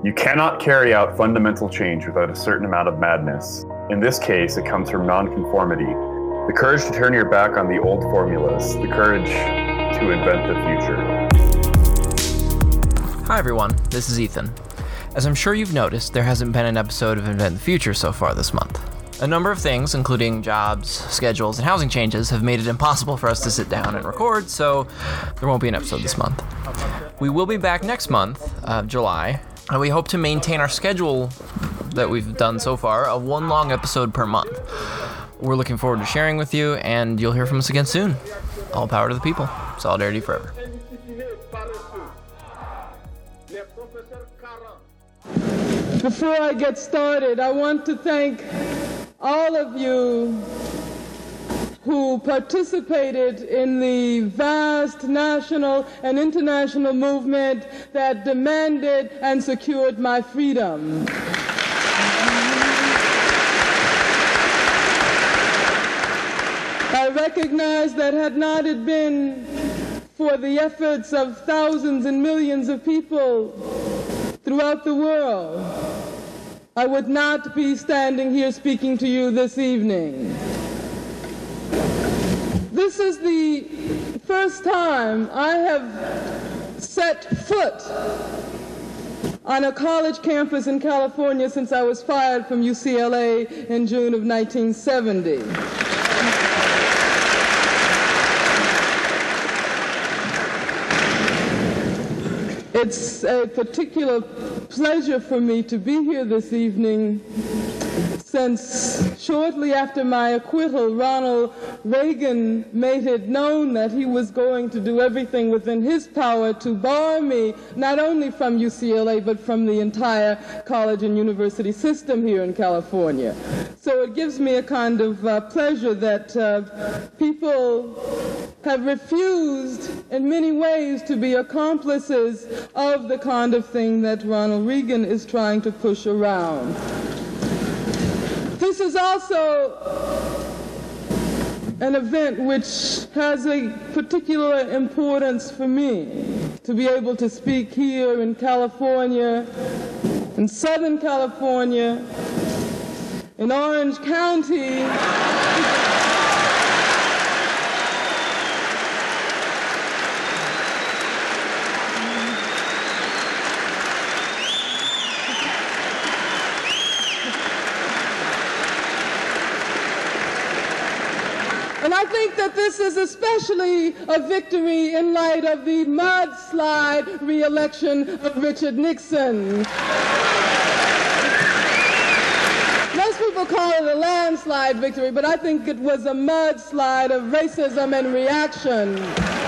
You cannot carry out fundamental change without a certain amount of madness. In this case, it comes from nonconformity, the courage to turn your back on the old formulas, the courage to invent the future. Hi everyone, this is Ethan. As I'm sure you've noticed, there hasn't been an episode of Invent the Future so far this month. A number of things, including jobs, schedules, and housing changes, have made it impossible for us to sit down and record, so there won't be an episode this month. We will be back next month, July, and we hope to maintain our schedule that we've done so far of one long episode per month. We're looking forward to sharing with you, and you'll hear from us again soon. All power to the people. Solidarity forever. Before I get started, I want to thank all of you who participated in the vast national and international movement that demanded and secured my freedom. I recognize that had not it been for the efforts of thousands and millions of people throughout the world, I would not be standing here speaking to you this evening. This is the first time I have set foot on a college campus in California since I was fired from UCLA in June of 1970. It's a particular pleasure for me to be here this evening, since shortly after my acquittal, Ronald Reagan made it known that he was going to do everything within his power to bar me, not only from UCLA, but from the entire college and university system here in California. So it gives me a kind of pleasure that people have refused in many ways to be accomplices of the kind of thing that Ronald Reagan is trying to push around. This is also an event which has a particular importance for me, to be able to speak here in California, in Southern California, in Orange County. And I think that this is especially a victory in light of the mudslide re-election of Richard Nixon. Most people call it a landslide victory, but I think it was a mudslide of racism and reaction.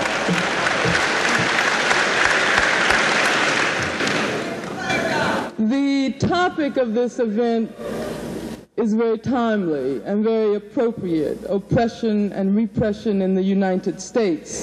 The topic of this event is very timely and very appropriate: oppression and repression in the United States.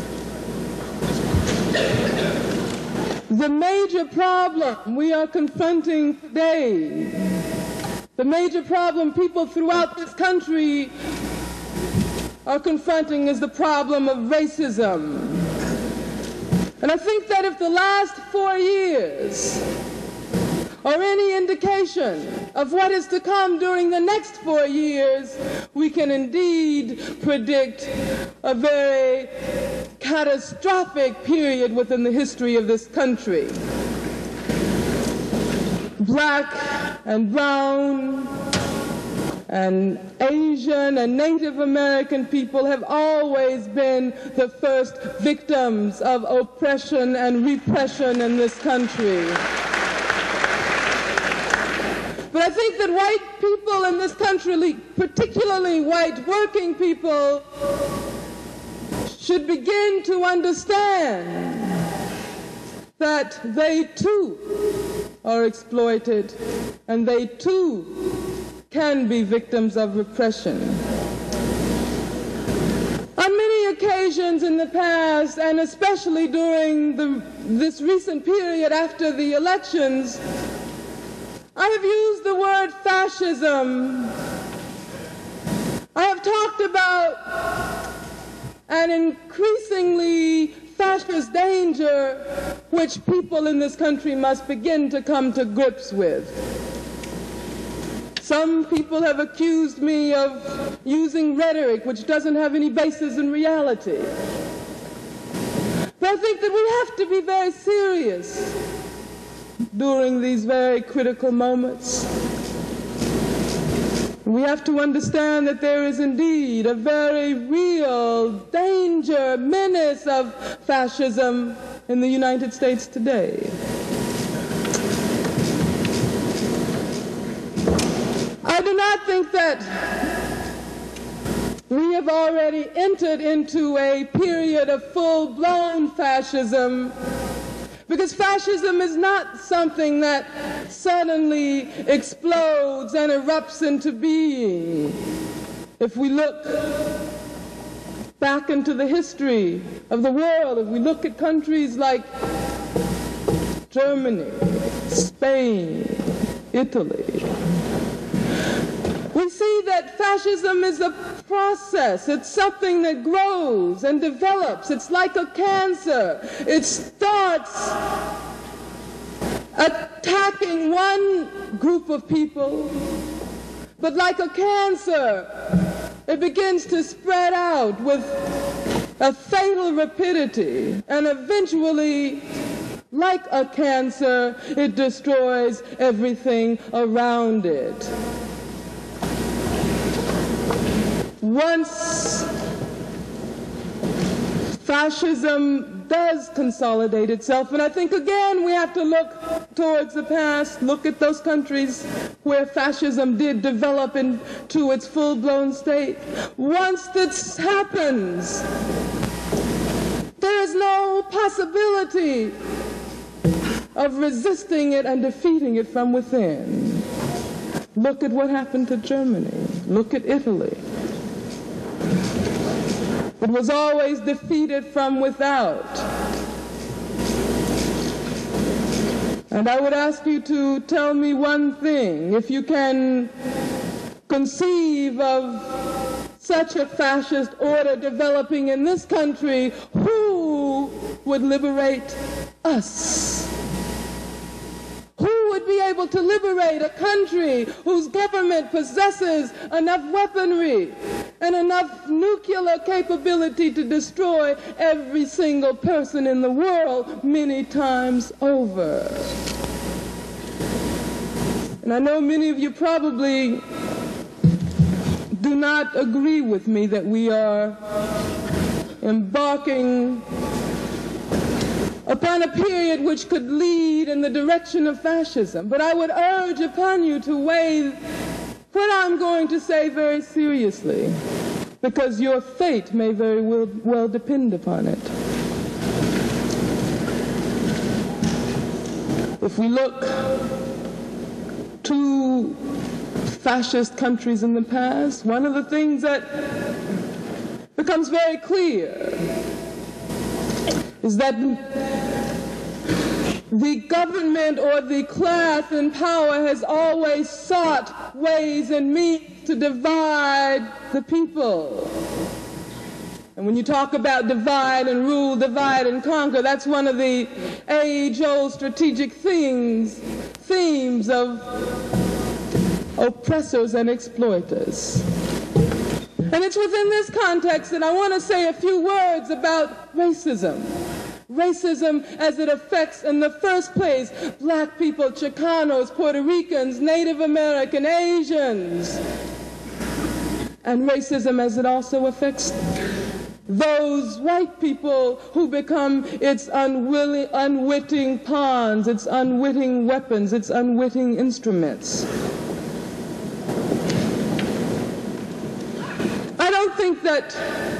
The major problem we are confronting today, the major problem people throughout this country are confronting, is the problem of racism. And I think that if the last 4 years or any indication of what is to come during the next 4 years, we can indeed predict a very catastrophic period within the history of this country. Black and brown and Asian and Native American people have always been the first victims of oppression and repression in this country. But I think that white people in this country, particularly white working people, should begin to understand that they too are exploited and they too can be victims of repression. On many occasions in the past, and especially during this recent period after the elections, I have used the word fascism. I have talked about an increasingly fascist danger which people in this country must begin to come to grips with. Some people have accused me of using rhetoric which doesn't have any basis in reality. But I think that we have to be very serious during these very critical moments. We have to understand that there is indeed a very real danger, menace of fascism in the United States today. I do not think that we have already entered into a period of full-blown fascism, because fascism is not something that suddenly explodes and erupts into being. If we look back into the history of the world, if we look at countries like Germany, Spain, Italy, we see that fascism is a process. It's something that grows and develops. It's like a cancer. It starts attacking one group of people, but like a cancer, it begins to spread out with a fatal rapidity, and eventually, like a cancer, it destroys everything around it. Once fascism does consolidate itself, and I think again we have to look towards the past, look at those countries where fascism did develop into its full-blown state. Once this happens, there is no possibility of resisting it and defeating it from within. Look at what happened to Germany. Look at Italy. It was always defeated from without. And I would ask you to tell me one thing. If you can conceive of such a fascist order developing in this country, who would liberate us? Who would be able to liberate a country whose government possesses enough weaponry and enough nuclear capability to destroy every single person in the world many times over? And I know many of you probably do not agree with me that we are embarking upon a period which could lead in the direction of fascism. But I would urge upon you to weigh what I'm going to say very seriously, because your fate may very well depend upon it. If we look to fascist countries in the past, one of the things that becomes very clear is that the government or the class in power has always sought ways and means to divide the people. And when you talk about divide and rule, divide and conquer, that's one of the age-old strategic themes of oppressors and exploiters. And it's within this context that I want to say a few words about racism. Racism as it affects, in the first place, black people, Chicanos, Puerto Ricans, Native American, Asians. And racism as it also affects those white people who become its unwitting pawns, its unwitting weapons, its unwitting instruments. I don't think that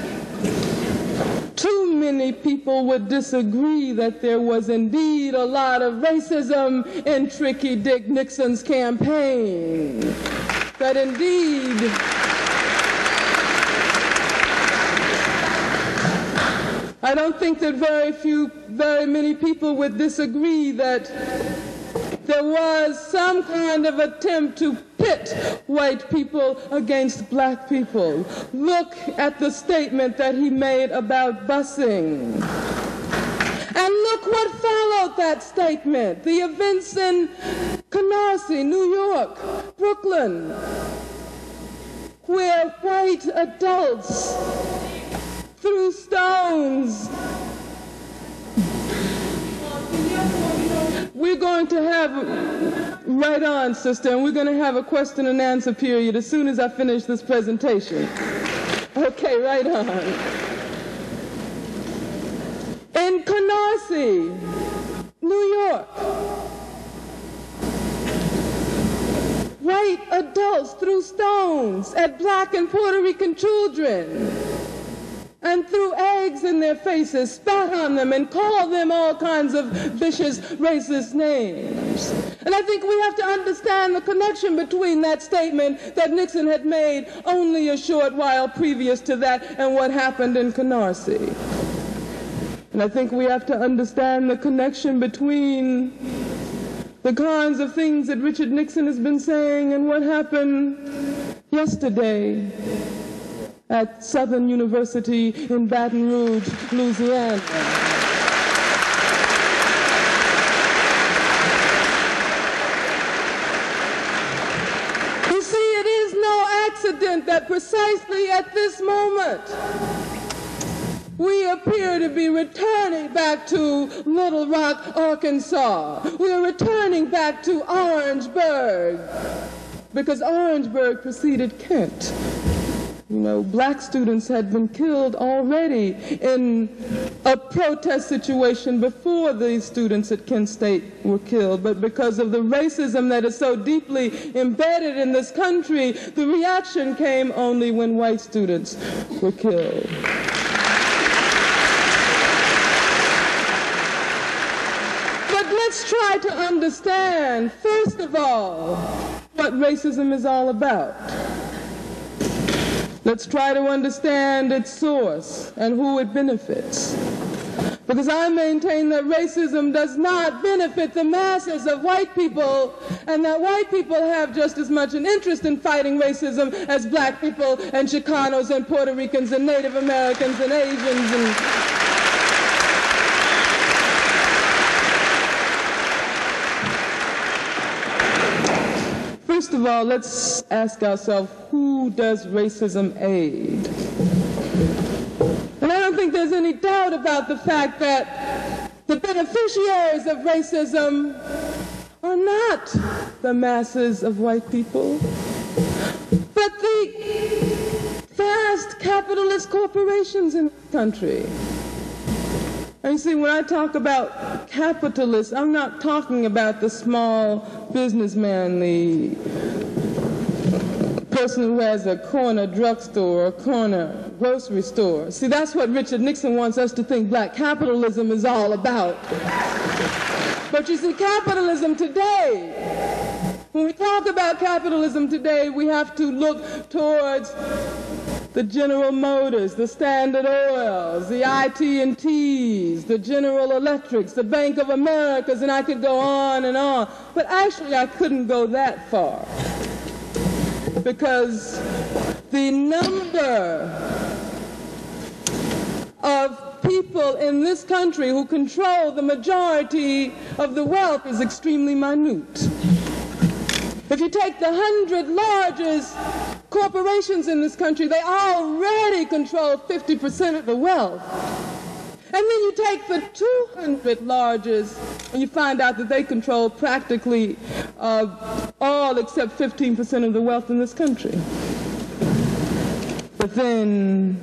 too many people would disagree that there was indeed a lot of racism in Tricky Dick Nixon's campaign. That indeed I don't think that very many people would disagree that there was some kind of attempt to pit white people against black people. Look at the statement that he made about busing. And look what followed that statement. The events in Canarsie, New York, Brooklyn, where white adults threw stones. We're going to have, right on, sister, and we're going to have a question and answer period as soon as I finish this presentation. Okay, right on. In Canarsie, New York, white adults threw stones at black and Puerto Rican children and threw eggs in their faces, spat on them, and called them all kinds of vicious, racist names. And I think we have to understand the connection between that statement that Nixon had made only a short while previous to that and what happened in Canarsie. And I think we have to understand the connection between the kinds of things that Richard Nixon has been saying and what happened yesterday at Southern University in Baton Rouge, Louisiana. You see, it is no accident that precisely at this moment we appear to be returning back to Little Rock, Arkansas. We are returning back to Orangeburg because Orangeburg preceded Kent. You know, black students had been killed already in a protest situation before these students at Kent State were killed. But because of the racism that is so deeply embedded in this country, the reaction came only when white students were killed. But let's try to understand, first of all, what racism is all about. Let's try to understand its source and who it benefits. Because I maintain that racism does not benefit the masses of white people, and that white people have just as much an interest in fighting racism as black people and Chicanos and Puerto Ricans and Native Americans and Asians and first of all, let's ask ourselves, who does racism aid? And I don't think there's any doubt about the fact that the beneficiaries of racism are not the masses of white people, but the vast capitalist corporations in the country. And you see, when I talk about capitalists, I'm not talking about the small businessman, the person who has a corner drugstore or a corner grocery store. See, that's what Richard Nixon wants us to think black capitalism is all about. But you see, capitalism today, when we talk about capitalism today, we have to look towards the General Motors, the Standard Oils, the IT&Ts, the General Electrics, the Bank of Americas, and I could go on and on. But actually, I couldn't go that far, because the number of people in this country who control the majority of the wealth is extremely minute. If you take the 100 largest corporations in this country, they already control 50% of the wealth. And then you take the 200 largest, and you find out that they control practically all except 15% of the wealth in this country. But then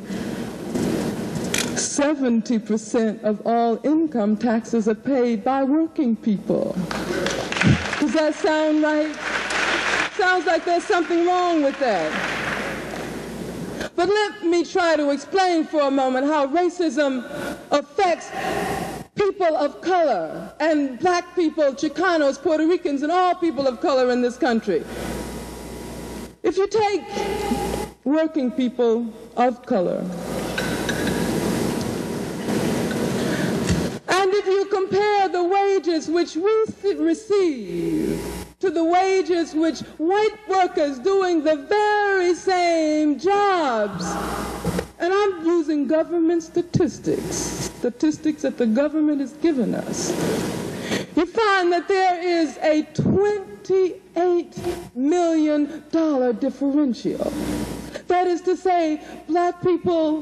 70% of all income taxes are paid by working people. Does that sound right? Sounds like there's something wrong with that. But let me try to explain for a moment how racism affects people of color, and black people, Chicanos, Puerto Ricans, and all people of color in this country. If you take working people of color, and if you compare the wages which we receive to the wages which white workers doing the very same jobs and I'm using government statistics that the government has given us, you find that there is a $28 million differential. That is to say, black people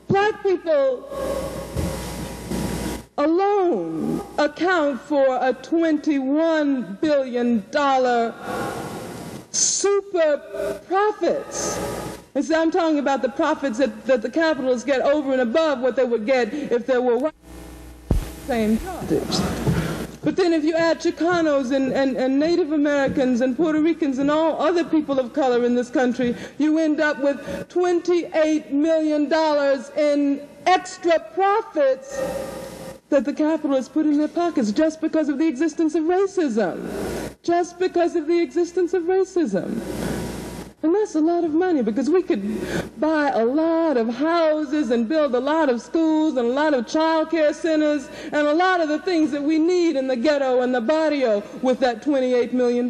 alone account for a $21 billion super profits. And so I'm talking about the profits that the capitalists get over and above what they would get if there were same products. But then if you add Chicanos and Native Americans and Puerto Ricans and all other people of color in this country, you end up with $28 million in extra profits that the capitalists put in their pockets just because of the existence of racism. Just because of the existence of racism. And that's a lot of money, because we could buy a lot of houses and build a lot of schools and a lot of child care centers and a lot of the things that we need in the ghetto and the barrio with that $28 million.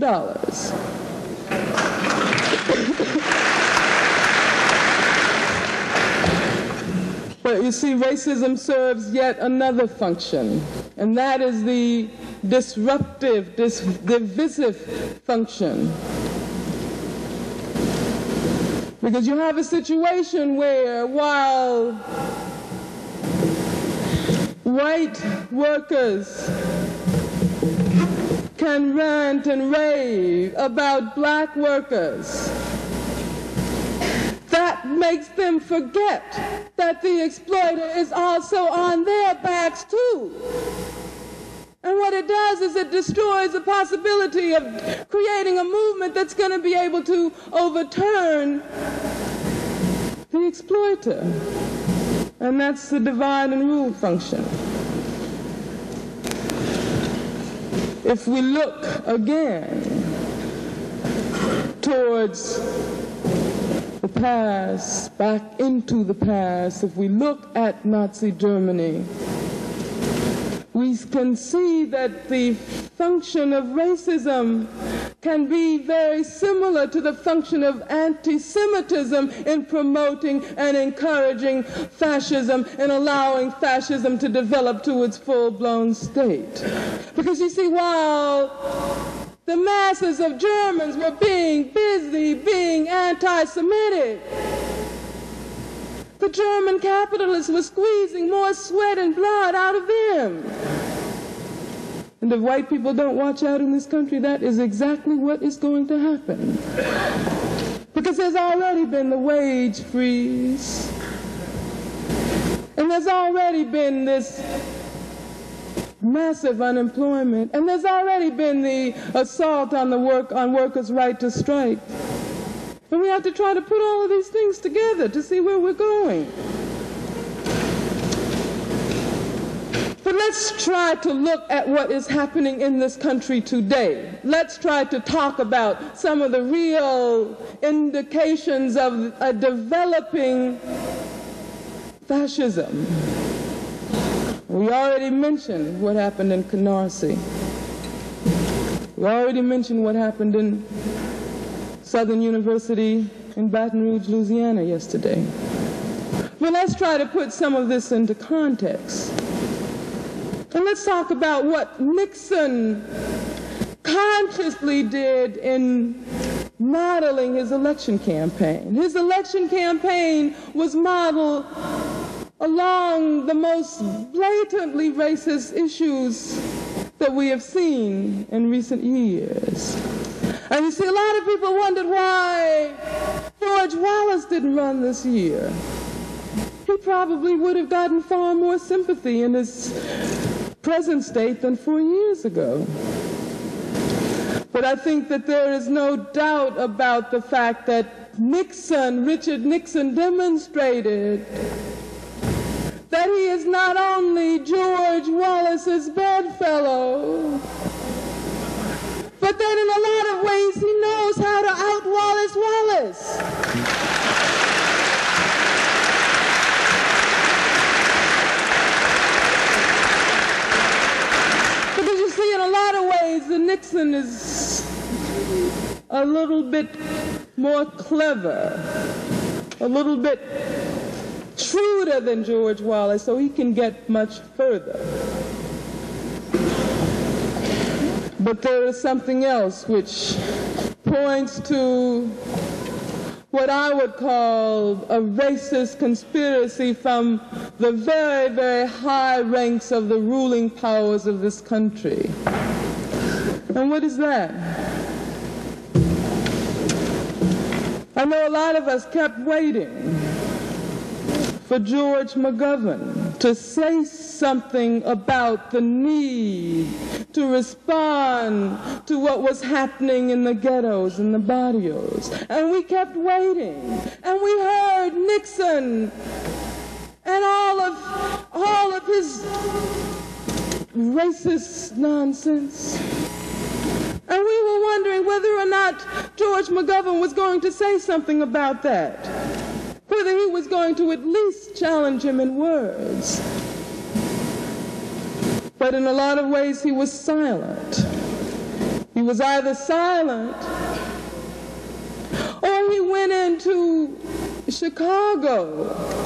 But you see, racism serves yet another function, and that is the disruptive, divisive function. Because you have a situation where, while white workers can rant and rave about black workers, that makes them forget that the exploiter is also on their backs too. And what it does is it destroys the possibility of creating a movement that's going to be able to overturn the exploiter. And that's the divide and rule function. If we look again towards the past, back into the past, if we look at Nazi Germany, we can see that the function of racism can be very similar to the function of anti-Semitism in promoting and encouraging fascism and allowing fascism to develop to its full-blown state. Because you see, while the masses of Germans were being busy being anti-Semitic, the German capitalists were squeezing more sweat and blood out of them. And if white people don't watch out in this country, that is exactly what is going to happen. Because there's already been the wage freeze. And there's already been this massive unemployment. And there's already been the assault on workers' right to strike. And we have to try to put all of these things together to see where we're going. But let's try to look at what is happening in this country today. Let's try to talk about some of the real indications of a developing fascism. We already mentioned what happened in Canarsie. We already mentioned what happened in Southern University in Baton Rouge, Louisiana yesterday. But let's try to put some of this into context. And let's talk about what Nixon consciously did in modeling his election campaign. His election campaign was modeled along the most blatantly racist issues that we have seen in recent years. And you see, a lot of people wondered why George Wallace didn't run this year. He probably would have gotten far more sympathy in his present state than 4 years ago. But I think that there is no doubt about the fact that Richard Nixon demonstrated that he is not only George Wallace's bedfellow, but that in a lot of ways he knows how to out-Wallace Wallace. Because you see, in a lot of ways, the Nixon is a little bit more clever, a little bit shrewder than George Wallace, so he can get much further. But there is something else which points to what I would call a racist conspiracy from the very, very high ranks of the ruling powers of this country. And what is that? I know a lot of us kept waiting for George McGovern to say something about the need to respond to what was happening in the ghettos and the barrios. And we kept waiting. And we heard Nixon and all of his racist nonsense. And we were wondering whether or not George McGovern was going to say something about that. Whether he was going to at least challenge him in words. But in a lot of ways, he was silent. He was either silent or he went into Chicago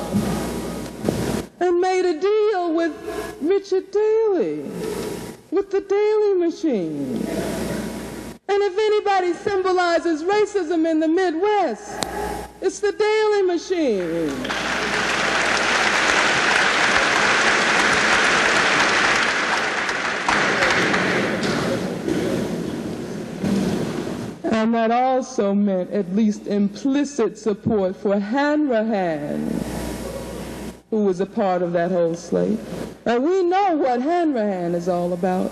and made a deal with Richard Daley, with the Daley Machine. And if anybody symbolizes racism in the Midwest, it's the Daley Machine. And that also meant at least implicit support for Hanrahan, who was a part of that whole slate. And we know what Hanrahan is all about.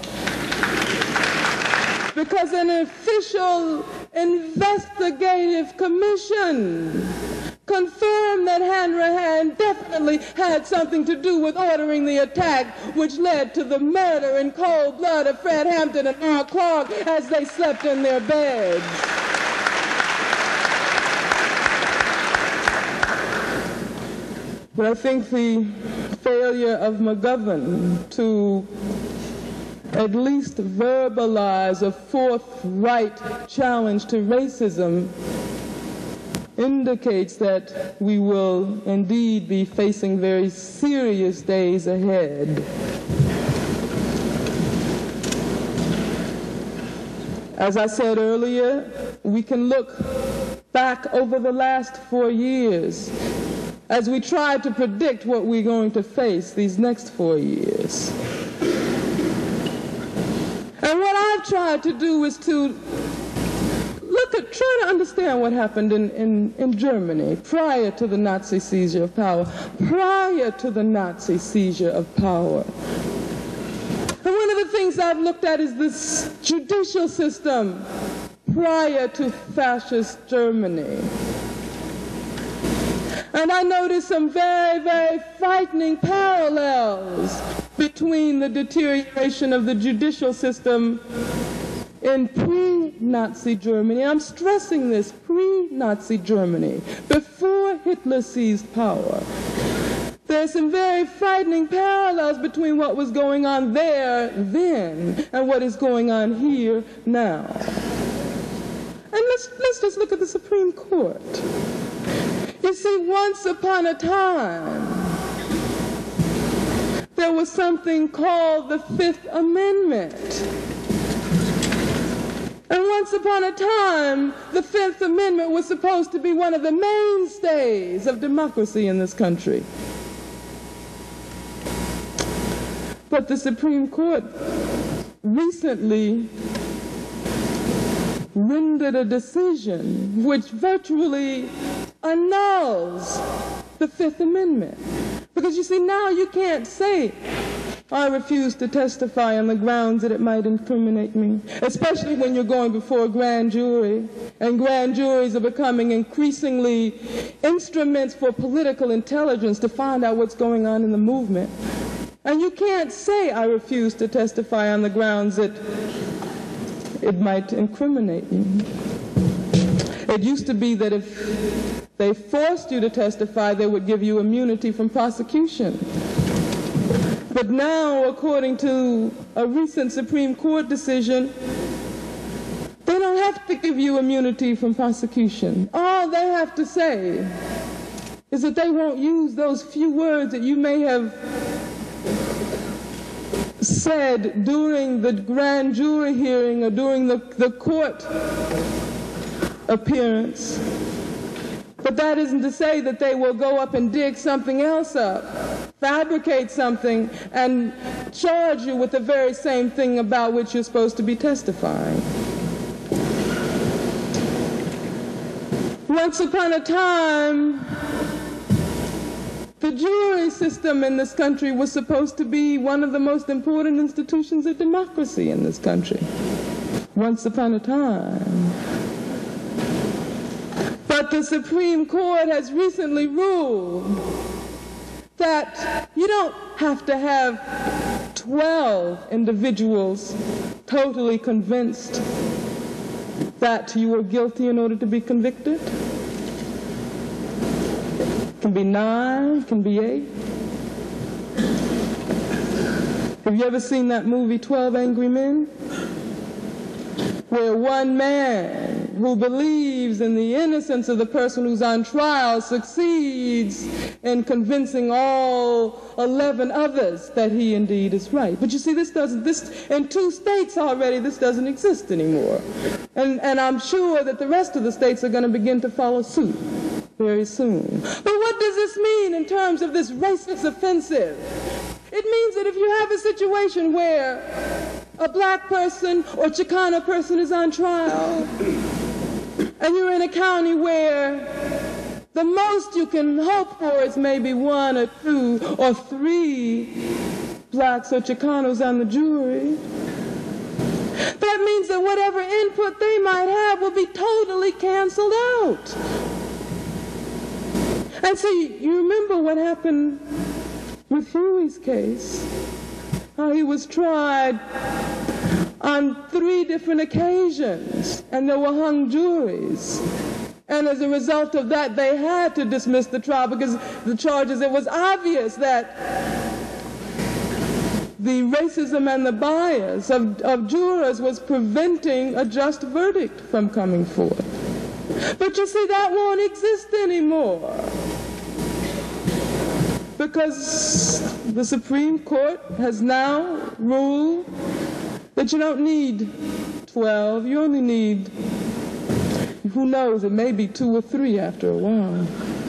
Because an official investigative commission confirmed that Hanrahan definitely had something to do with ordering the attack which led to the murder in cold blood of Fred Hampton and Mark Clark as they slept in their beds. But I think the failure of McGovern to at least verbalize a forthright challenge to racism indicates that we will indeed be facing very serious days ahead. As I said earlier, we can look back over the last 4 years as we try to predict what we're going to face these next 4 years. And what I've tried to do is to try to understand what happened in Germany prior to the Nazi seizure of power, prior to the Nazi seizure of power. And one of the things I've looked at is this judicial system prior to fascist Germany. And I noticed some very, very frightening parallels between the deterioration of the judicial system in pre-Nazi Germany. And I'm stressing this, pre-Nazi Germany, before Hitler seized power. There's some very frightening parallels between what was going on there then and what is going on here now. And let's just look at the Supreme Court. You see, once upon a time, there was something called the Fifth Amendment. And once upon a time, the Fifth Amendment was supposed to be one of the mainstays of democracy in this country. But the Supreme Court recently rendered a decision which virtually annuls the Fifth Amendment. Because you see, now you can't say, I refuse to testify on the grounds that it might incriminate me, especially when you're going before a grand jury, and grand juries are becoming increasingly instruments for political intelligence to find out what's going on in the movement. And you can't say, I refuse to testify on the grounds that it might incriminate me. It used to be that if they forced you to testify, they would give you immunity from prosecution. But now, according to a recent Supreme Court decision, they don't have to give you immunity from prosecution. All they have to say is that they won't use those few words that you may have said during the grand jury hearing or during the court appearance. But that isn't to say that they will go up and dig something else up, fabricate something, and charge you with the very same thing about which you're supposed to be testifying. Once upon a time, the jury system in this country was supposed to be one of the most important institutions of democracy in this country. Once upon a time. But the Supreme Court has recently ruled that you don't have to have 12 individuals totally convinced that you were guilty in order to be convicted. It can be 9, it can be 8. Have you ever seen that movie 12 Angry Men? Where one man who believes in the innocence of the person who's on trial succeeds in convincing all 11 others that he indeed is right. But you see, this in 2 states already, this doesn't exist anymore. And I'm sure that the rest of the states are going to begin to follow suit very soon. But what does this mean in terms of this racist offensive? It means that if you have a situation where a black person or Chicano person is on trial, and you're in a county where the most you can hope for is maybe 1 or 2 or 3 blacks or Chicanos on the jury, that means that whatever input they might have will be totally canceled out. And so you remember what happened with Huey's case, how he was tried on 3 different occasions, and there were hung juries. And as a result of that, they had to dismiss the trial because the charges, it was obvious that the racism and the bias of jurors was preventing a just verdict from coming forth. But you see, that won't exist anymore, because the Supreme Court has now ruled that you don't need 12, you only need, who knows, it may be 2 or 3 after a while.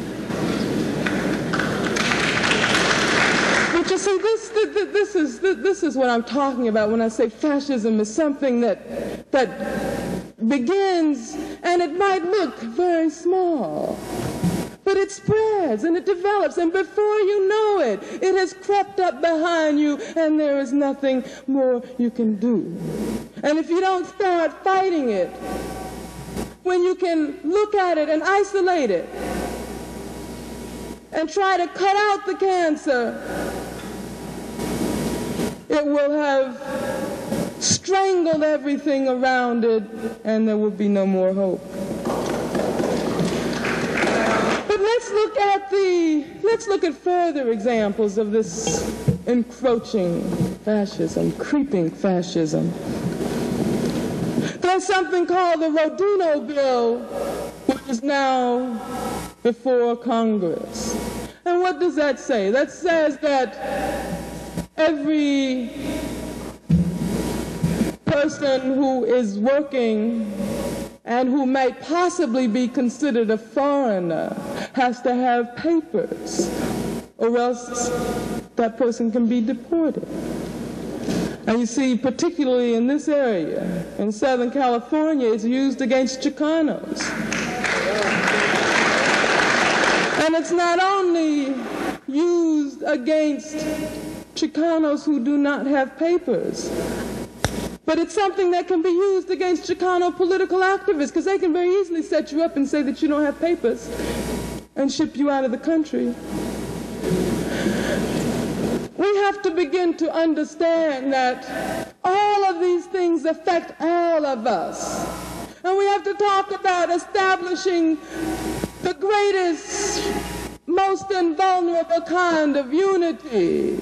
But you see, this is what I'm talking about when I say fascism is something that begins, and it might look very small, but it spreads and it develops, and before you know it, it has crept up behind you, and there is nothing more you can do. And if you don't start fighting it, when you can look at it and isolate it and try to cut out the cancer, it will have strangled everything around it, and there will be no more hope. But let's look at further examples of this encroaching fascism, creeping fascism. There's something called the Rodino Bill, which is now before Congress. And what does that say? That says that every person who is working and who might possibly be considered a foreigner has to have papers, or else that person can be deported. And you see, particularly in this area, in Southern California, it's used against Chicanos. And it's not only used against Chicanos who do not have papers, but it's something that can be used against Chicano political activists, because they can very easily set you up and say that you don't have papers and ship you out of the country. We have to begin to understand that all of these things affect all of us. And we have to talk about establishing the greatest, most invulnerable kind of unity.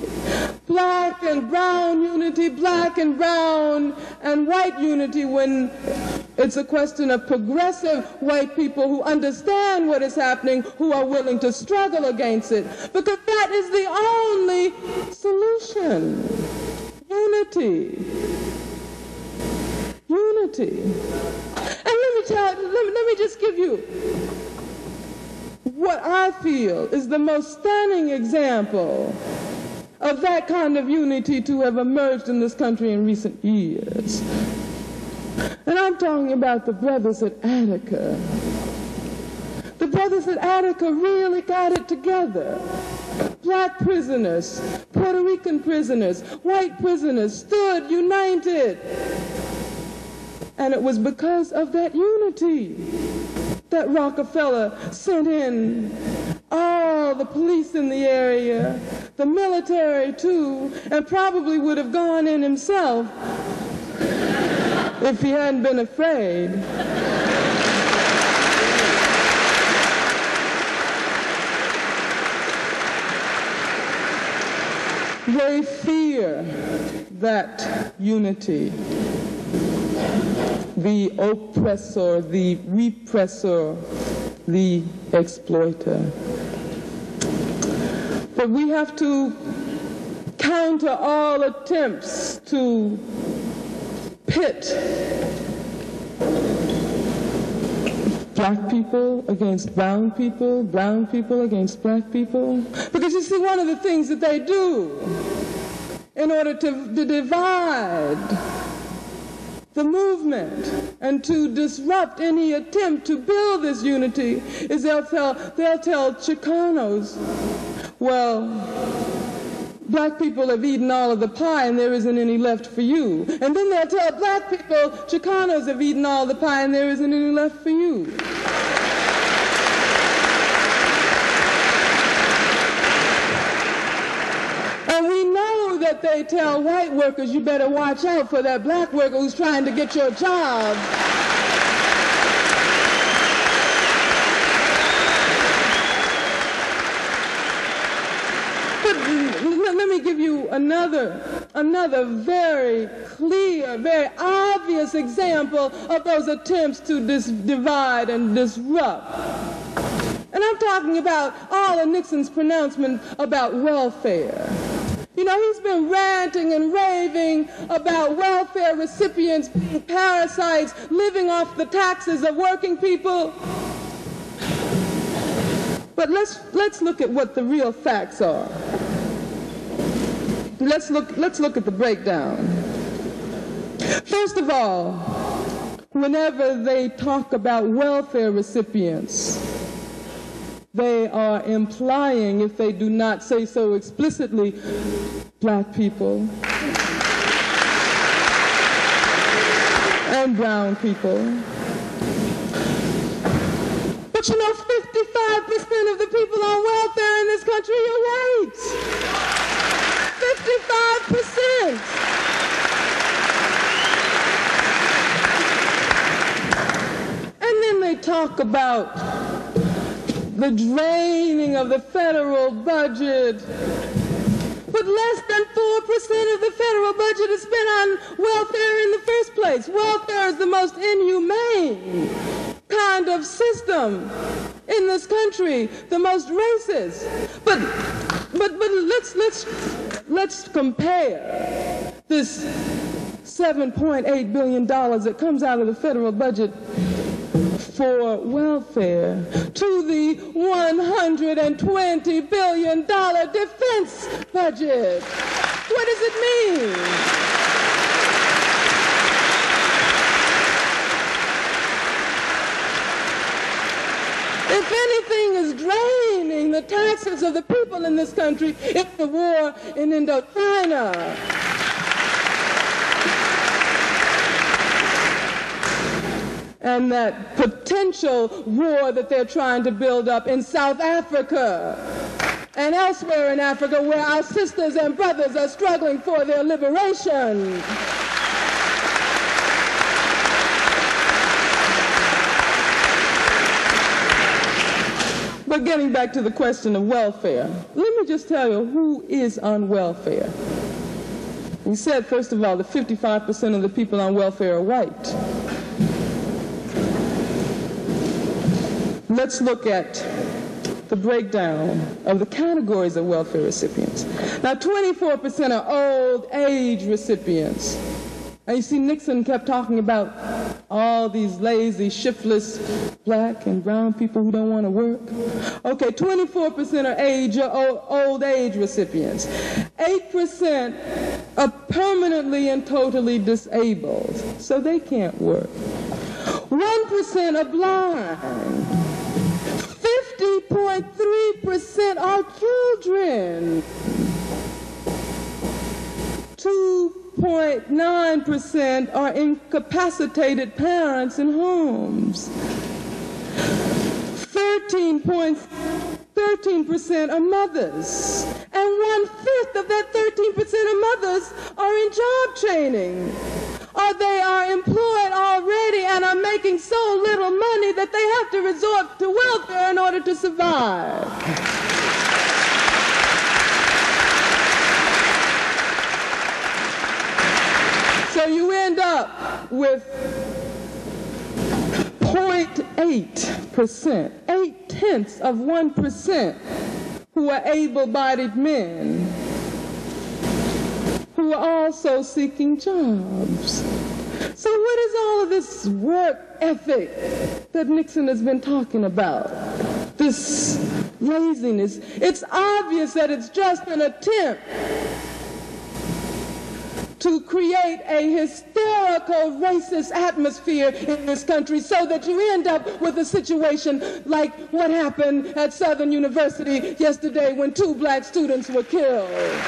Black and brown unity, black and brown and white unity, when It's a question of progressive white people who understand what is happening, who are willing to struggle against it, because that is the only solution. Unity. Unity. And let me just give you what I feel is the most stunning example of that kind of unity to have emerged in this country in recent years. And I'm talking about the brothers at Attica. The brothers at Attica really got it together. Black prisoners, Puerto Rican prisoners, white prisoners stood united. And it was because of that unity that Rockefeller sent in all the police in the area, the military too, and probably would have gone in himself if he hadn't been afraid. They fear that unity. The oppressor, the repressor, the exploiter. But we have to counter all attempts to pit black people against brown people against black people. Because you see, one of the things that they do in order to divide the movement and to disrupt any attempt to build this unity is they'll tell Chicanos, well, black people have eaten all of the pie and there isn't any left for you. And then they'll tell black people, Chicanos have eaten all the pie and there isn't any left for you. And we know that they tell white workers, you better watch out for that black worker who's trying to get your job. But let me give you another very clear, very obvious example of those attempts to divide and disrupt. And I'm talking about all of Nixon's pronouncement about welfare. You know, he's been ranting and raving about welfare recipients being parasites, living off the taxes of working people. But let's look at what the real facts are. Let's look at the breakdown. First of all, whenever they talk about welfare recipients, they are implying, if they do not say so explicitly, black people and brown people. But you know, 55% of the people on welfare in this country are white. 55%. And then they talk about the draining of the federal budget. But less than 4% of the federal budget is spent on welfare in the first place. Welfare is the most inhumane kind of system in this country, the most racist. But let's compare this $7.8 billion that comes out of the federal budget for welfare to the $120 billion defense budget. What does it mean? If anything is draining the taxes of the people in this country, it's the war in Indochina. And that potential war that they're trying to build up in South Africa and elsewhere in Africa, where our sisters and brothers are struggling for their liberation. But getting back to the question of welfare, let me just tell you who is on welfare. We said, first of all, that 55% of the people on welfare are white. let's look at the breakdown of the categories of welfare recipients. Now, 24% are old age recipients. And you see, Nixon kept talking about all these lazy, shiftless black and brown people who don't want to work. Okay, 24% are old age recipients. 8% are permanently and totally disabled, so they can't work. 1% are blind. 50.3% are children. 2.9% are incapacitated parents in homes. 13% are mothers. And 1/5 of that 13% of mothers are in job training. Or they are employed already and are making so little money that they have to resort to welfare in order to survive. So you end up with 0.8%, 0.8%, who are able-bodied men who are also seeking jobs. So what is all of this work ethic that Nixon has been talking about? This laziness. It's obvious that it's just an attempt to create a hysterical racist atmosphere in this country so that you end up with a situation like what happened at Southern University yesterday when 2 black students were killed.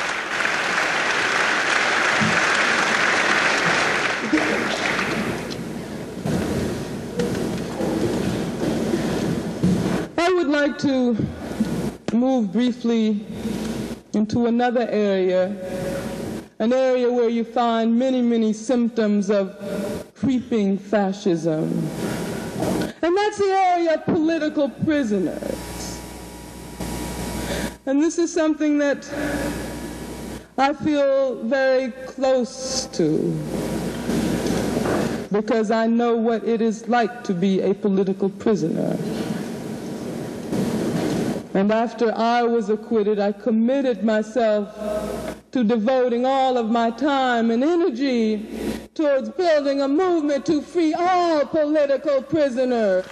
I would like to move briefly into another area, an area where you find many, many symptoms of creeping fascism. And that's the area of political prisoners. And this is something that I feel very close to, because I know what it is like to be a political prisoner. And after I was acquitted, I committed myself to devoting all of my time and energy towards building a movement to free all political prisoners.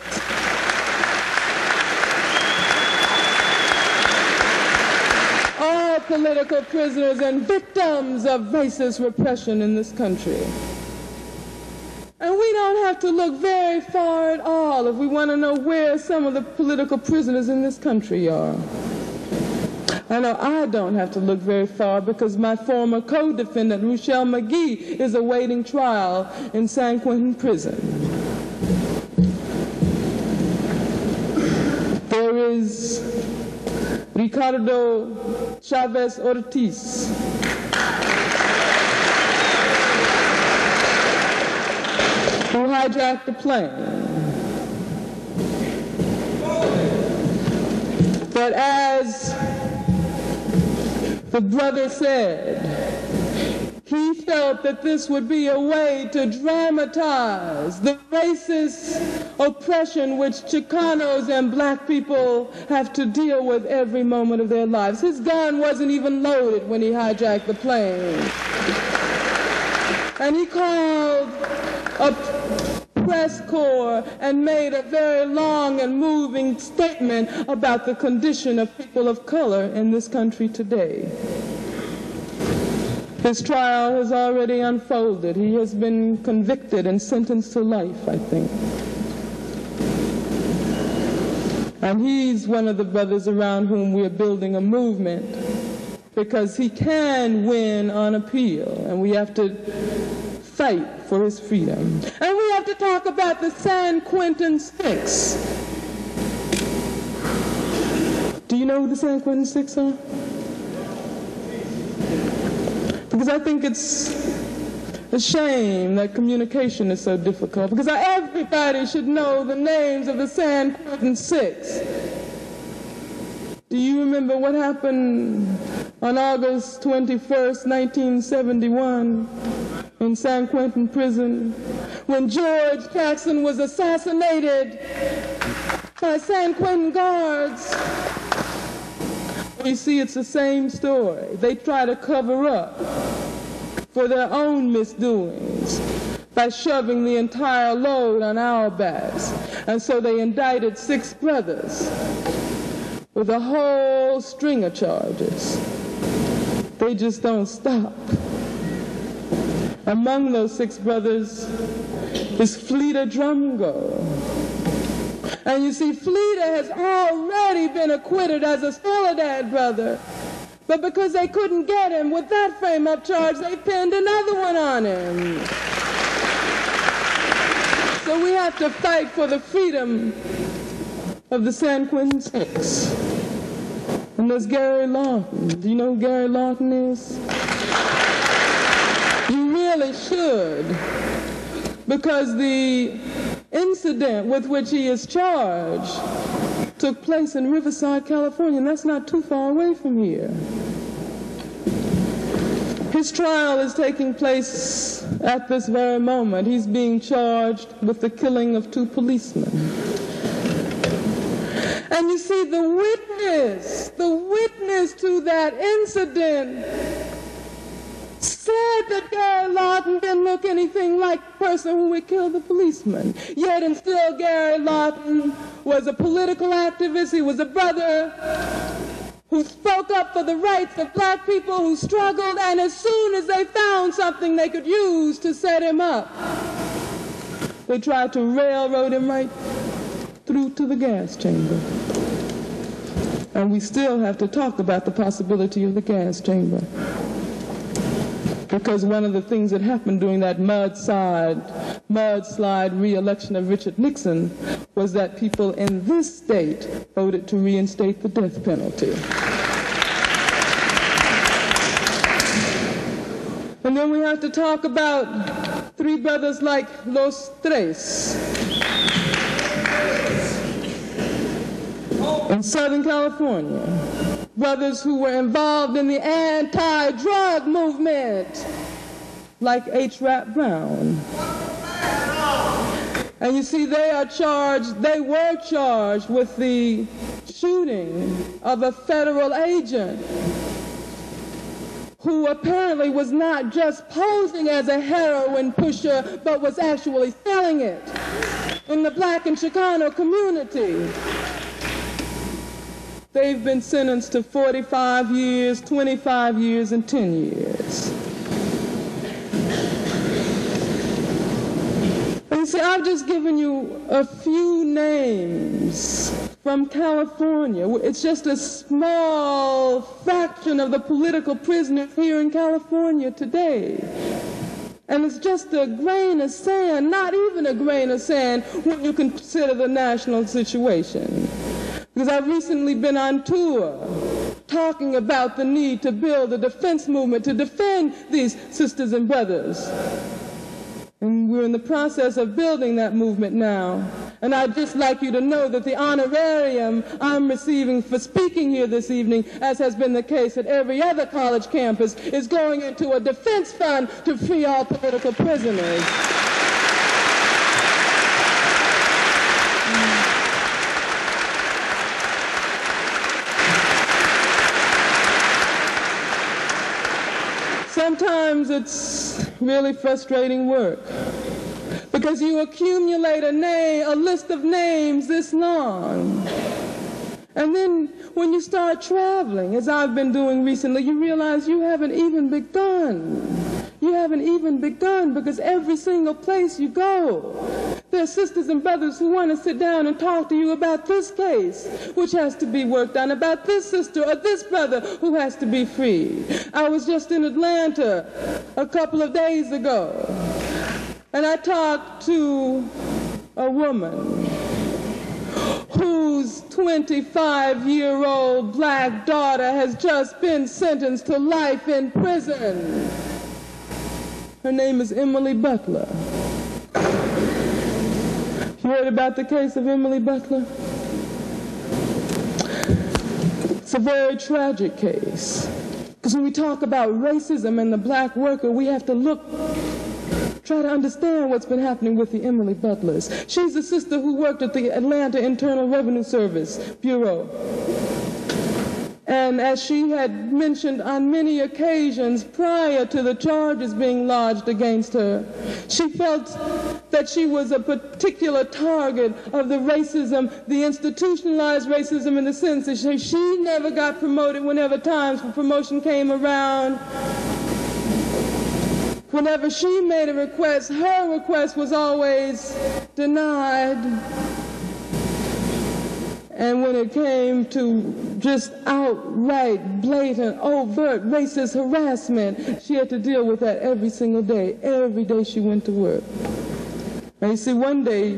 All political prisoners and victims of racist repression in this country. And we don't have to look very far at all if we want to know where some of the political prisoners in this country are. I know I don't have to look very far because my former co-defendant, Ruchell Magee, is awaiting trial in San Quentin prison. There is Ricardo Chavez Ortiz, who hijacked the plane. But as the brother said, he felt that this would be a way to dramatize the racist oppression which Chicanos and black people have to deal with every moment of their lives. His gun wasn't even loaded when he hijacked the plane. And he called a press corps and made a very long and moving statement about the condition of people of color in this country today. His trial has already unfolded. He has been convicted and sentenced to life, I think. And he's one of the brothers around whom we're building a movement, because he can win on appeal, and we have to fight for his freedom. And we have to talk about the San Quentin Six. Do you know who the San Quentin Six are? Because I think it's a shame that communication is so difficult, because everybody should know the names of the San Quentin Six. Do you remember what happened on August 21st, 1971 in in San Quentin prison, when George Jackson was assassinated by San Quentin guards. You see, it's the same story. They try to cover up for their own misdoings by shoving the entire load on our backs. And so they indicted 6 brothers with a whole string of charges. They just don't stop. Among those 6 brothers is Fleta Drumgo. And you see, Fleta has already been acquitted as a Soledad brother. But because they couldn't get him with that frame-up charge, they pinned another one on him. So we have to fight for the freedom of the San Quentin Six. And there's Gary Lawton. Do you know who Gary Lawton is? You really should. Because the incident with which he is charged took place in Riverside, California, and that's not too far away from here. His trial is taking place at this very moment. He's being charged with the killing of 2 policemen. And you see, the witness to that incident said that Gary Lawton didn't look anything like the person who had killed the policeman. Yet and still, Gary Lawton was a political activist. He was a brother who spoke up for the rights of black people, who struggled, and as soon as they found something they could use to set him up, they tried to railroad him right through to the gas chamber. And we still have to talk about the possibility of the gas chamber. Because one of the things that happened during that mudslide re-election of Richard Nixon was that people in this state voted to reinstate the death penalty. And then we have to talk about 3 brothers like Los Tres in Southern California. Brothers who were involved in the anti-drug movement, like H. Rap Brown. And you see, they were charged with the shooting of a federal agent who apparently was not just posing as a heroin pusher, but was actually selling it in the black and Chicano community. They've been sentenced to 45 years, 25 years, and 10 years. And you see, I've just given you a few names from California. It's just a small fraction of the political prisoners here in California today. And it's just a grain of sand, not even a grain of sand when you consider the national situation. Because I've recently been on tour talking about the need to build a defense movement to defend these sisters and brothers. And we're in the process of building that movement now. And I'd just like you to know that the honorarium I'm receiving for speaking here this evening, as has been the case at every other college campus, is going into a defense fund to free all political prisoners. Sometimes it's really frustrating work because you accumulate a list of names this long. And then when you start traveling, as I've been doing recently, you realize you haven't even begun. You haven't even begun because every single place you go, there are sisters and brothers who want to sit down and talk to you about this case, which has to be worked on, about this sister or this brother who has to be freed. I was just in Atlanta a couple of days ago, and I talked to a woman whose 25-year-old black daughter has just been sentenced to life in prison. Her name is Emily Butler. You heard about the case of Emily Butler? It's a very tragic case. Because when we talk about racism and the black worker, we have to look try to understand what's been happening with the Emily Butlers. She's a sister who worked at the Atlanta Internal Revenue Service Bureau. And as she had mentioned on many occasions prior to the charges being lodged against her, she felt that she was a particular target of the racism, the institutionalized racism, in the sense that she never got promoted whenever times for promotion came around. Whenever she made a request, her request was always denied. And when it came to just outright, blatant, overt racist harassment, she had to deal with that every single day, every day she went to work. And you see, one day,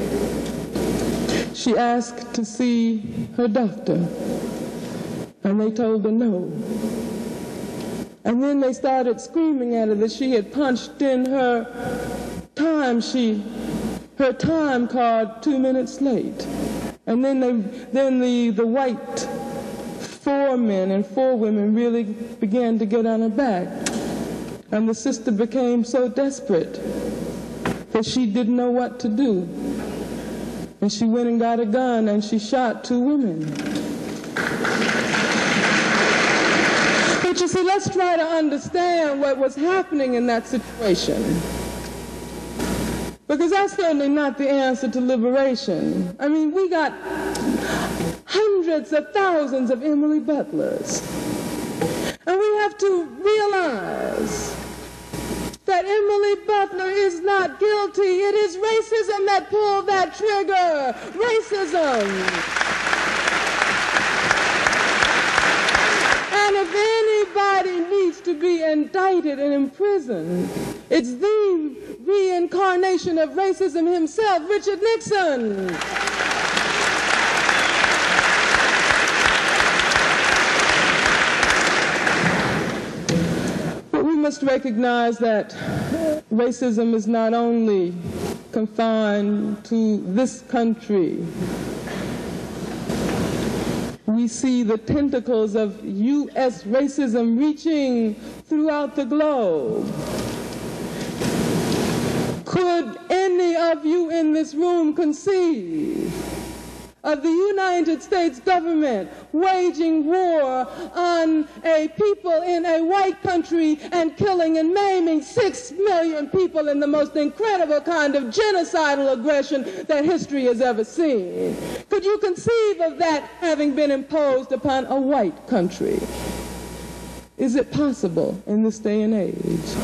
she asked to see her doctor, and they told her no. And then they started screaming at her that she had punched in her time card 2 minutes late. And then the white 4 men and 4 women really began to get on her back. And the sister became so desperate that she didn't know what to do. And she went and got a gun and she shot 2 women. But you see, let's try to understand what was happening in that situation. Because that's certainly not the answer to liberation. I mean, we got hundreds of thousands of Emily Butlers. And we have to realize that Emily Butler is not guilty. It is racism that pulled that trigger. Racism. And if anybody needs to be indicted and imprisoned, it's the reincarnation of racism himself, Richard Nixon. But we must recognize that racism is not only confined to this country. We see the tentacles of U.S. racism reaching throughout the globe. Could any of you in this room conceive of the United States government waging war on a people in a white country and killing and maiming 6 million people in the most incredible kind of genocidal aggression that history has ever seen? Could you conceive of that having been imposed upon a white country? Is it possible in this day and age?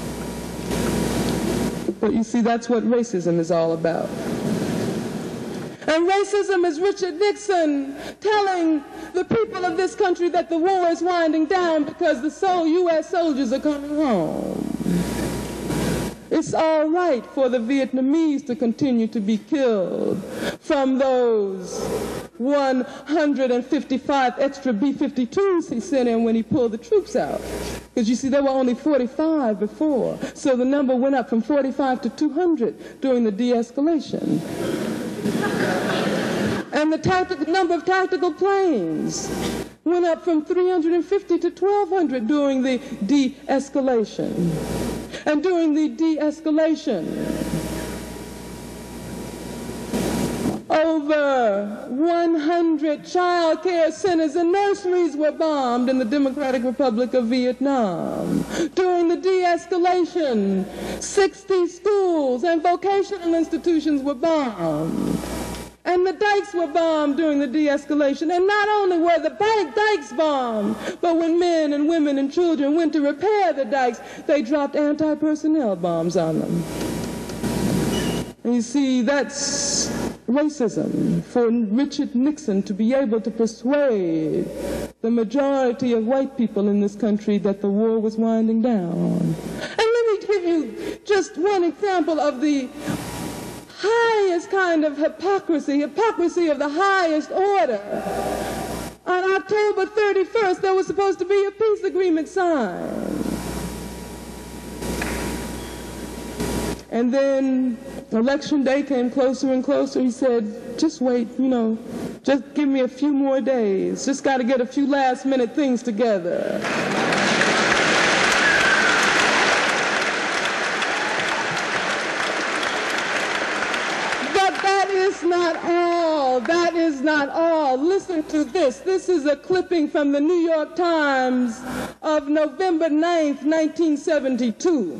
But you see, that's what racism is all about. And racism is Richard Nixon telling the people of this country that the war is winding down because the U.S. soldiers are coming home. It's all right for the Vietnamese to continue to be killed from those 155 extra B-52s he sent in when he pulled the troops out. Because you see, there were only 45 before. So the number went up from 45 to 200 during the de-escalation. And the number of tactical planes went up from 350 to 1,200 during the de-escalation. And during the de-escalation, over 100 child care centers and nurseries were bombed in the Democratic Republic of Vietnam. During the de-escalation, 60 schools and vocational institutions were bombed. And the dikes were bombed during the de-escalation. And not only were the dikes bombed, but when men and women and children went to repair the dikes, they dropped anti-personnel bombs on them. And you see, that's racism for Richard Nixon to be able to persuade the majority of white people in this country that the war was winding down. And let me give you just one example of the highest kind of hypocrisy of the highest order. On October 31st, there was supposed to be a peace agreement signed. And then election day came closer and closer. He said, just wait, just give me a few more days. Just got to get a few last minute things together. that is not all. That is not all. Listen to this. This is a clipping from the New York Times of November 9th, 1972.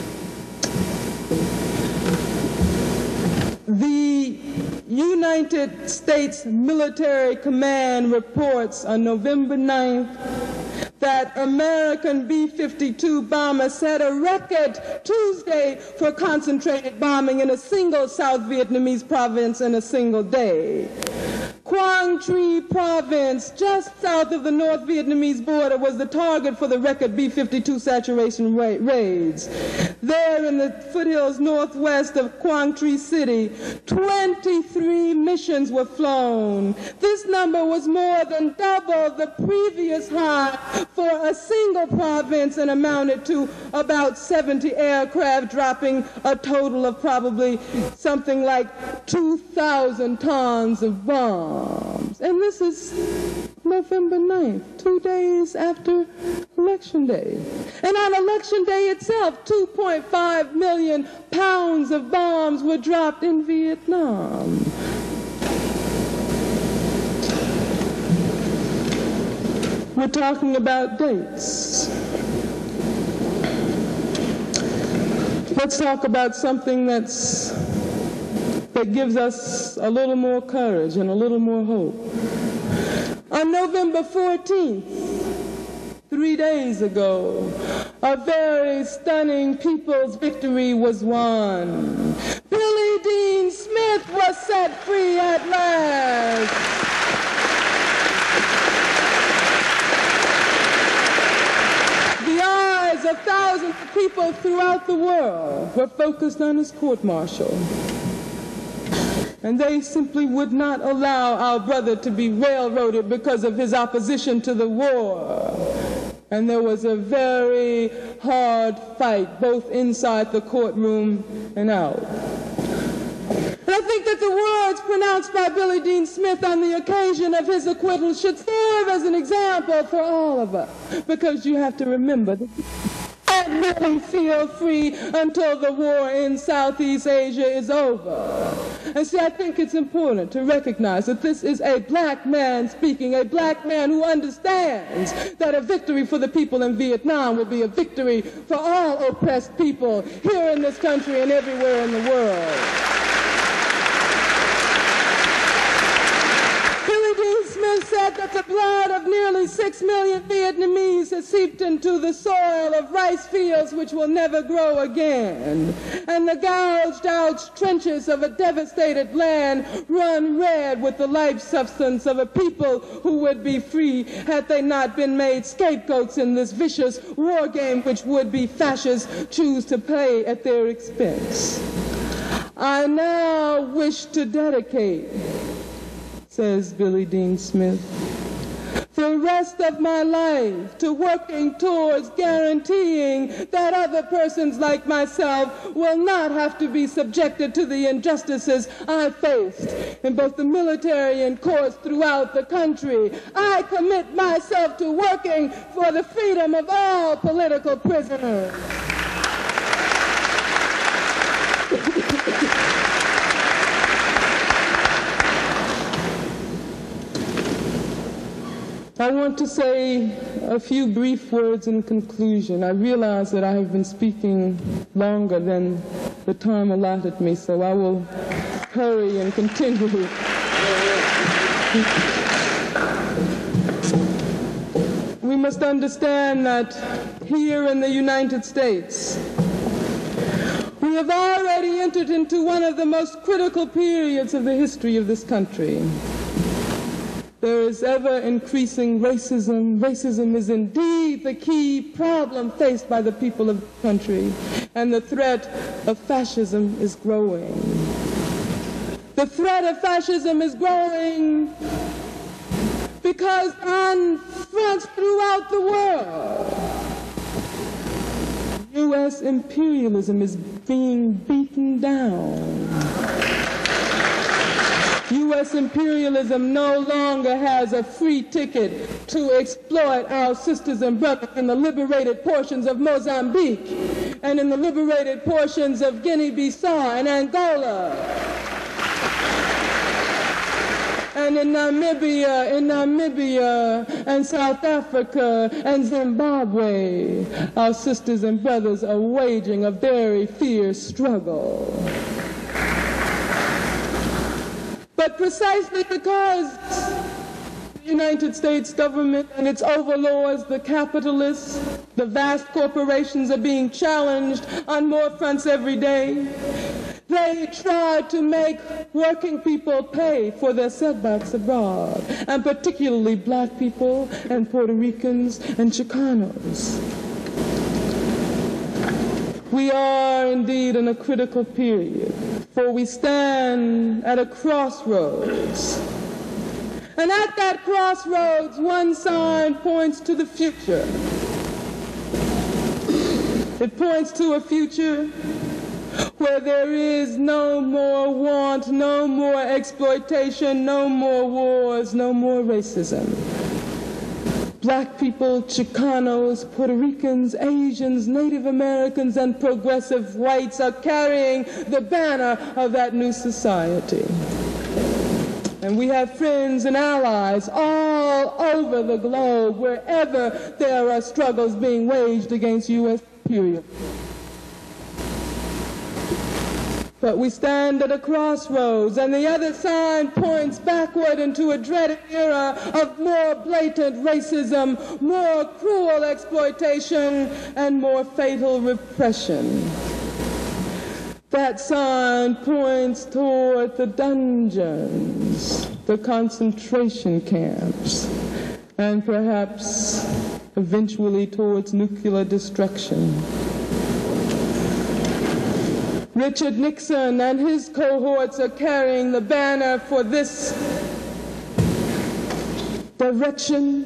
The United States Military Command reports on November 9th that American B-52 bombers set a record Tuesday for concentrated bombing in a single South Vietnamese province in a single day. Quang Tri province, just south of the North Vietnamese border, was the target for the record B-52 saturation raids. There in the foothills northwest of Quang Tri City, 23 missions were flown. This number was more than double the previous high for a single province and amounted to about 70 aircraft, dropping a total of probably something like 2,000 tons of bombs. And this is November 9th, 2 days after Election Day. And on Election Day itself, 2.5 million pounds of bombs were dropped in Vietnam. We're talking about dates. Let's talk about something that gives us a little more courage and a little more hope. On November 14th, 3 days ago, a very stunning people's victory was won. Billy Dean Smith was set free at last. The eyes of thousands of people throughout the world were focused on his court-martial. And they simply would not allow our brother to be railroaded because of his opposition to the war. And there was a very hard fight, both inside the courtroom and out. And I think that the words pronounced by Billy Dean Smith on the occasion of his acquittal should serve as an example for all of us. Because you have to remember that can't really feel free until the war in Southeast Asia is over. And see, I think it's important to recognize that this is a black man speaking, a black man who understands that a victory for the people in Vietnam will be a victory for all oppressed people here in this country and everywhere in the world. Smith said that the blood of nearly 6 million Vietnamese has seeped into the soil of rice fields which will never grow again. And the gouged out trenches of a devastated land run red with the life substance of a people who would be free had they not been made scapegoats in this vicious war game which would-be fascists choose to play at their expense. I now wish to dedicate, says Billy Dean Smith, the rest of my life to working towards guaranteeing that other persons like myself will not have to be subjected to the injustices I faced in both the military and courts throughout the country. I commit myself to working for the freedom of all political prisoners. I want to say a few brief words in conclusion. I realize that I have been speaking longer than the time allotted me, so I will hurry and continue. We must understand that here in the United States, we have already entered into one of the most critical periods of the history of this country. There is ever-increasing racism. Racism is indeed the key problem faced by the people of the country, and the threat of fascism is growing. The threat of fascism is growing because on fronts throughout the world, U.S. imperialism is being beaten down. U.S. imperialism no longer has a free ticket to exploit our sisters and brothers in the liberated portions of Mozambique and in the liberated portions of Guinea-Bissau and Angola. and in Namibia, and South Africa, and Zimbabwe, our sisters and brothers are waging a very fierce struggle. But precisely because the United States government and its overlords, the capitalists, the vast corporations, are being challenged on more fronts every day, they try to make working people pay for their setbacks abroad, and particularly black people and Puerto Ricans and Chicanos. We are indeed in a critical period, for we stand at a crossroads. And at that crossroads, one sign points to the future. It points to a future where there is no more want, no more exploitation, no more wars, no more racism. Black people, Chicanos, Puerto Ricans, Asians, Native Americans, and progressive whites are carrying the banner of that new society. And we have friends and allies all over the globe, wherever there are struggles being waged against U.S. imperialism. But we stand at a crossroads, and the other sign points backward into a dreaded era of more blatant racism, more cruel exploitation, and more fatal repression. That sign points toward the dungeons, the concentration camps, and perhaps eventually towards nuclear destruction. Richard Nixon and his cohorts are carrying the banner for this direction.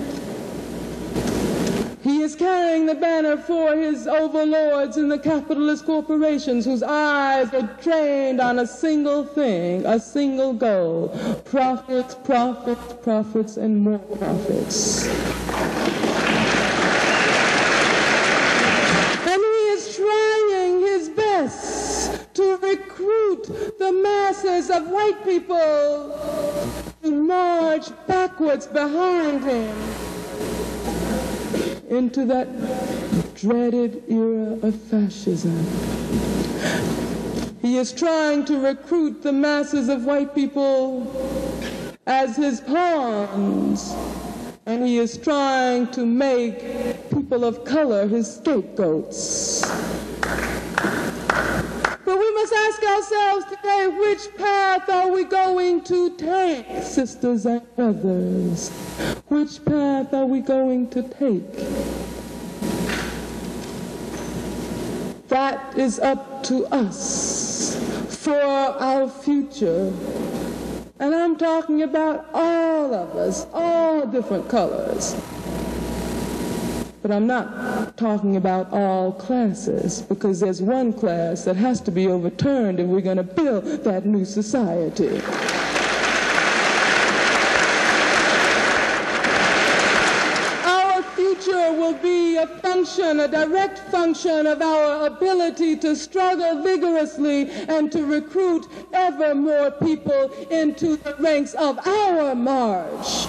He is carrying the banner for his overlords in the capitalist corporations whose eyes are trained on a single thing, a single goal: profits, profits, profits, and more profits. And he is trying his best to recruit the masses of white people to march backwards behind him into that dreaded era of fascism. He is trying to recruit the masses of white people as his pawns, and he is trying to make people of color his scapegoats. But we must ask ourselves today, which path are we going to take, sisters and brothers? Which path are we going to take? That is up to us for our future. And I'm talking about all of us, all different colors. But I'm not talking about all classes, because there's one class that has to be overturned if we're going to build that new society. Our future will be a function, a direct function of our ability to struggle vigorously and to recruit ever more people into the ranks of our march.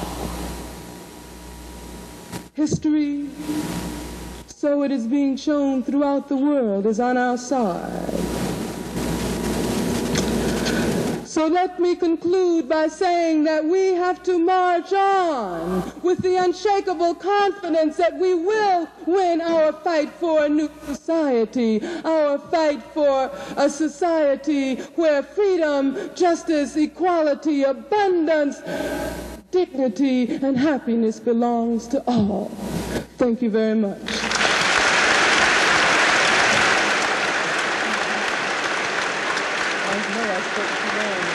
History, so it is being shown throughout the world, is on our side. So let me conclude by saying that we have to march on with the unshakable confidence that we will win our fight for a new society, our fight for a society where freedom, justice, equality, abundance, dignity, and happiness belongs to all. Thank you very much. I know I spoke too long.